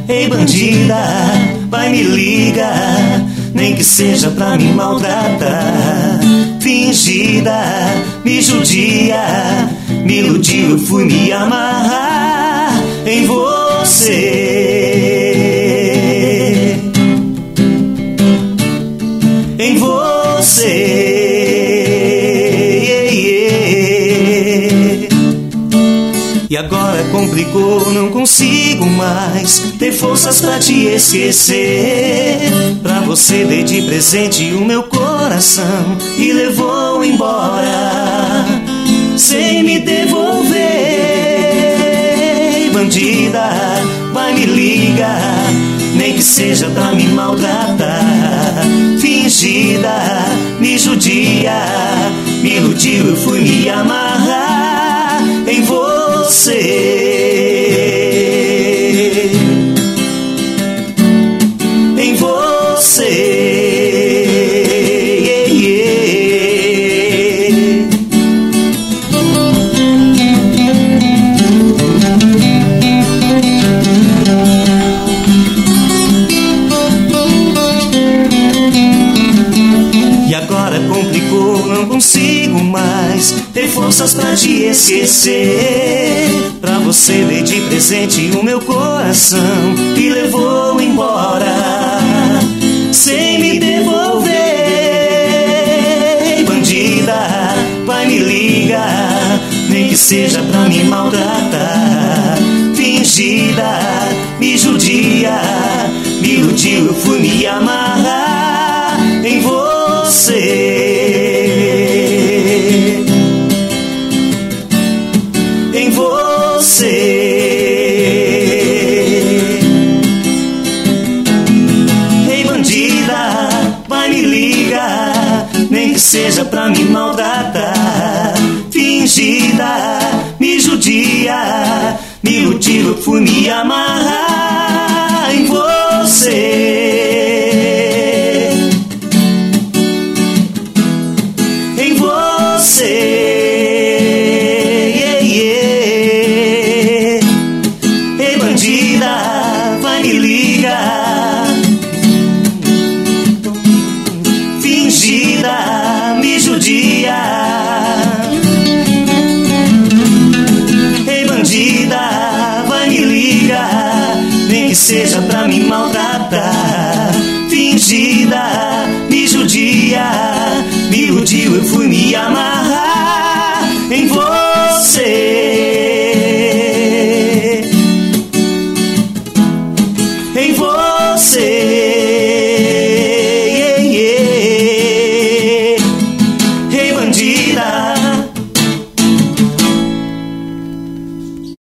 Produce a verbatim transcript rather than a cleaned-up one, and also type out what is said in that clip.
Ei bandida, vai me liga, nem que seja pra me maltratar. Fingida, me judia, me iludiu, eu fui me amarrar em você, em você. E agora complicou, não consigo mais ter forças pra te esquecer. Pra você dei de presente o meu coração e levou embora sem me devolver. Bandida, vai me liga, nem que seja pra me maltratar. Fingida, me judia, me iludiu, eu fui me amarrar em você, em você. E agora complicou, não consigo mais ter forças pra te esquecer. Pra você dei de presente o meu coração e levou embora sem me devolver. Bandida, vai me liga, nem que seja pra me maltratar. Fingida, me judia, me iludiu, eu fui me amarrar em você, em você. Ei bandida, vai me liga, nem que seja pra me maltratar. Fingida, me judia, me iludiu, eu fui me amarrar em você, em você. Fingida, me judia. Ei bandida, vai me liga, nem que seja pra me maltratar. Fingida, me judia, me iludiu, eu fui me amarrar em você, em você.